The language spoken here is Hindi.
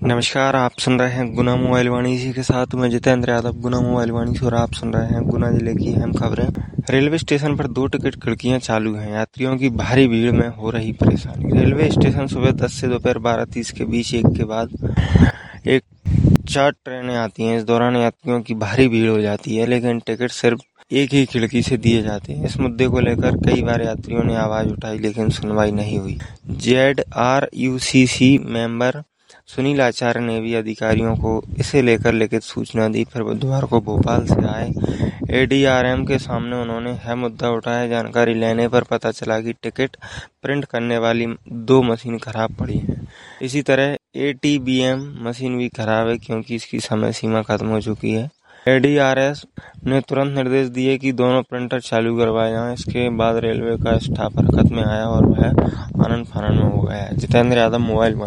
नमस्कार, आप सुन रहे हैं गुना मोबाइल वाणी। इसी के साथ मैं जितेंद्र यादव, गुना मोबाइल वाणी से, और आप सुन रहे हैं गुना जिले की अहम खबरें। रेलवे स्टेशन पर 2 टिकट खिड़कियां चालू हैं, यात्रियों की भारी भीड़ में हो रही परेशानी। रेलवे स्टेशन सुबह 10 से दोपहर 12:30 के बीच एक के बाद एक 4 ट्रेनें आती हैं। इस दौरान यात्रियों की भारी भीड़ हो जाती है, लेकिन टिकट सिर्फ एक ही खिड़की से दिए जाते हैं। इस मुद्दे को लेकर कई बार यात्रियों ने आवाज उठाई, लेकिन सुनवाई नहीं हुई। ZRUCC मेंबर सुनील आचार्य ने भी अधिकारियों को इसे लेकर लिखित सूचना दी। फिर बुधवार को भोपाल से आए ADRM के सामने उन्होंने यह मुद्दा उठाया। जानकारी लेने पर पता चला कि टिकट प्रिंट करने वाली 2 मशीन खराब पड़ी हैं। इसी तरह ATBM मशीन भी खराब है, क्योंकि इसकी समय सीमा खत्म हो चुकी है। ADRS ने तुरंत निर्देश दिए कि दोनों प्रिंटर चालू करवाए जाएं। इसके बाद रेलवे का स्टाफ हरकत में आया और वह आनन फानन में हो गया। जितेंद्र यादव, मोबाइल